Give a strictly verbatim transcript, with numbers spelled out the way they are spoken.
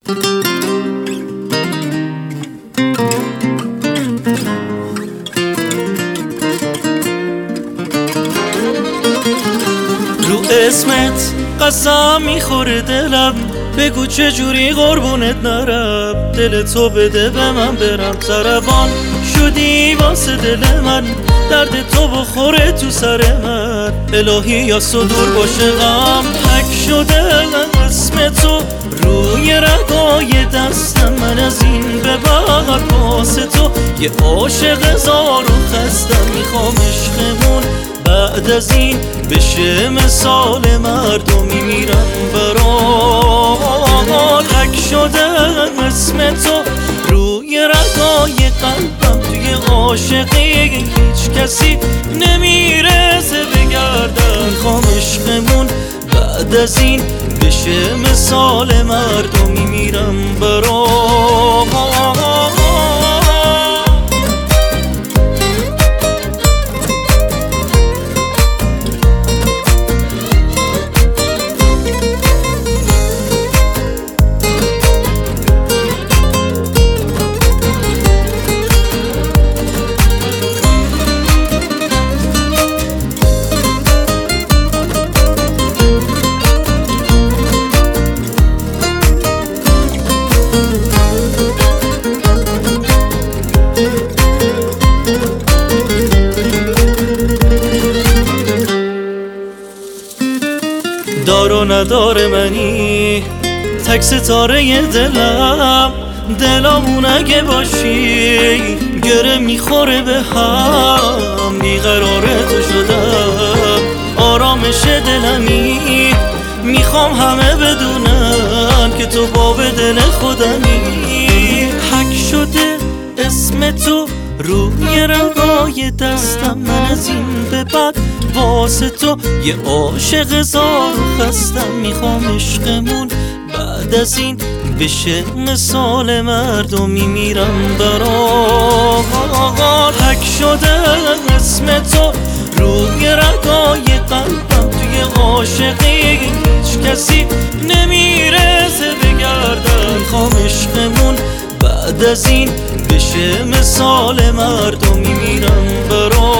رو اسمت قسم میخوره دلم، بگو چجوری قربونت نرم. دل تو بده به من برم، سربان شدی واسه دل من، درد تو بخوره تو سر من. الهی یا صدور باشه غم، حک شده اسم تو روی رگای دستم. من از این به بعد واسه تو یه عاشق هزار و خستم. میخوام عشقمون بعد از این بشه مثال مردم. میمیرم برات، حک شده اسم تو روی رگای قلبم. توی عاشقی هیچ کسی نمیرسه بگردم. میخوام عشقمون بعد از این بشه مثال مردم. میمیرم برات. دار و ندار منی تک ستاره دلم، دلمون اگه باشی گره میخوره به هم. بیقرار تو شدم آرامش دلمی، میخوام همه بدونن که تو باب دل خودمی. حک شده اسم تو روی رگای دستم. من از این به بعد واسه تو یه عاشق هزار و خستم. میخوام عشقمون بعد از این بشه مثال مردم. میمیرم برات، حک شده اسم تو روی رگای قلبم. توی عاشقی هیچ کسی نمیرسه بگردم. میخوام عشقمون بعد از این بشه مثال مردم. میمیرم برات.